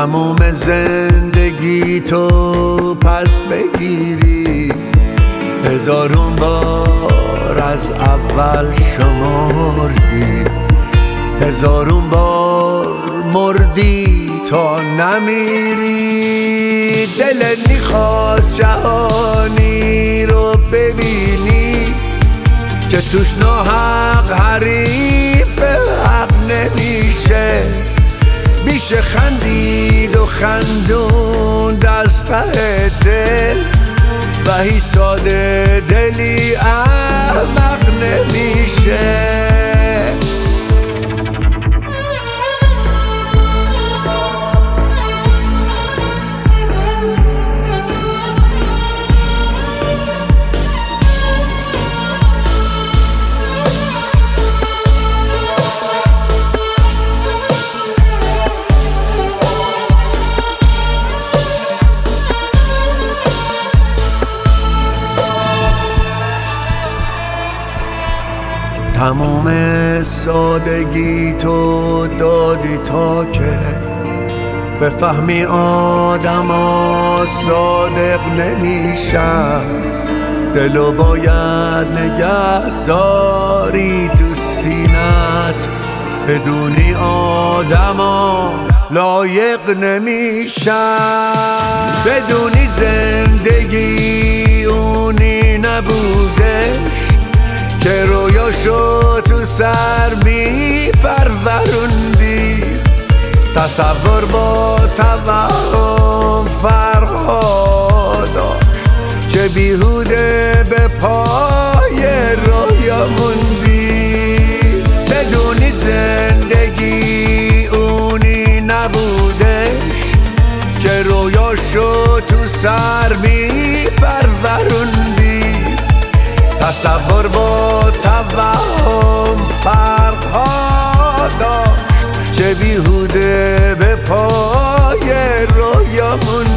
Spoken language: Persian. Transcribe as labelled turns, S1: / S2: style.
S1: تموم زندگی تو پس بگیری، هزارون بار از اول شمردی، هزارون بار مردی تا نمیری. دلت میخواست جهانی رو ببینی که توش ناحق حریف حق نمیشه، میشه خندید و خندون دست ته دل، وحی ساده دلی احمق نمیشه. تموم سادگی تو دادی تا که بفهمی آدم ها صادق نمیشن، دلو باید نگه داری تو سینت، بدونی آدم ها لایق نمیشن. بدونی زندگی اونی نبوده که رویاشو تو سر می پروروندی، تصور با توهم فرقا داشت، چه بیهوده به پای رویا موندی. بدونی زندگی اونی نبودش که رویاشو تو سر می پروروندی، تصور با توهم فرقها داشت، چه بیهوده به پای رویامون